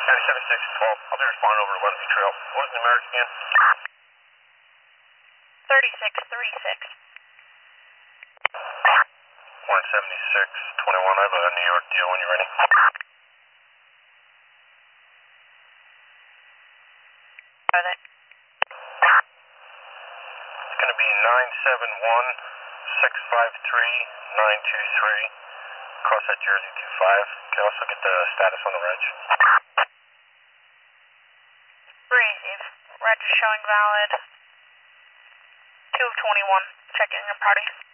I'll be responding over 11 Trail. What is the numeric again? 3636. 17621. I have a New York deal when you're ready. Are they? It's going to be 971-653-923. Cross that Jersey 25. Can I also get the status on the reg? Receive. Reg is showing valid. 2 of 21. Check in your party.